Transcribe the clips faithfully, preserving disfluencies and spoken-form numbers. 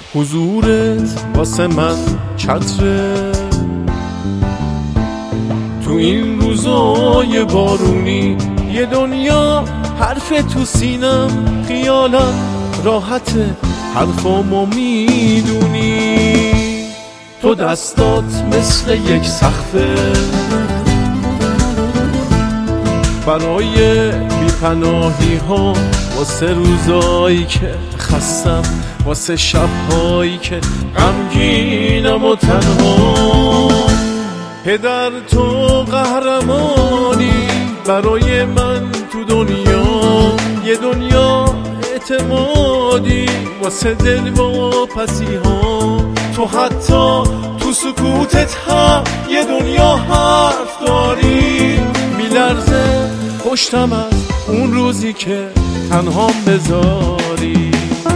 حضورت واسه من چتره، تو این روزای بارونی یه دنیا حرف تو سینم، خیالم راحته حرفامو میدونی. تو دستات مثل یک سقفه برای بیپناهی ها، واسه روزایی که خستم، واسه شبهایی که غمگینم و تنها. پدر تو قهرمانی برای من تو دنیا، یه دنیا اعتمادی واسه دل و پسی ها. تو حتی تو سکوتت هم یه دنیا حرف داری. میلرزه پشتم از اون روزی که تنهام بذاری.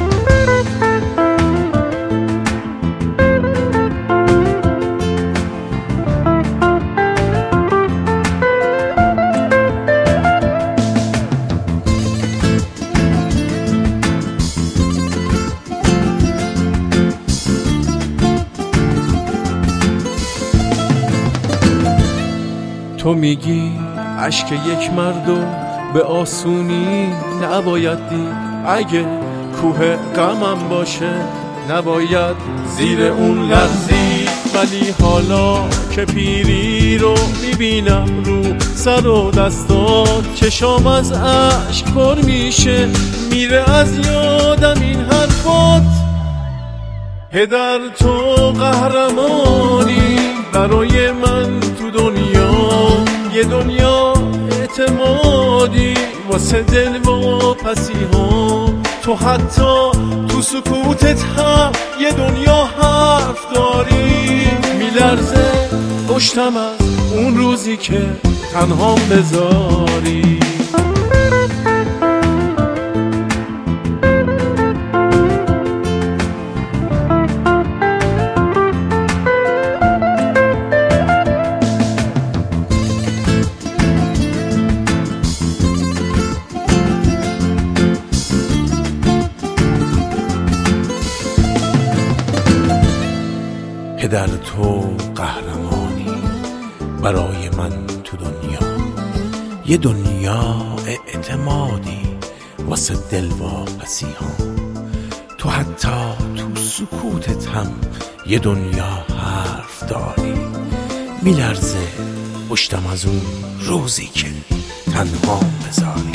تو میگی عشق یک مردو به آسونی نباید دید، اگه کوه غمم باشه نباید زیر اون لرزید. ولی حالا که پیری رو میبینم رو سر و دستات، چشام از عشق پر میشه، میره از یادم این حرفات. پدر تو قهرمانی برای من تو دنیا، یه دنیا اعتمادی واسه دل و پسی ها. تو حتی تو سکوتت هم یه دنیا حرف داری. میلرزه پشتم از اون روزی که تنهام بذاری. پدر تو قهرمانی برای من تو دنیا، یه دنیا اعتمادی واسه دل و پسی ها. تو حتی تو سکوتت هم یه دنیا حرف داری. میلرزه پشتم از اون روزی که تنها بذاری.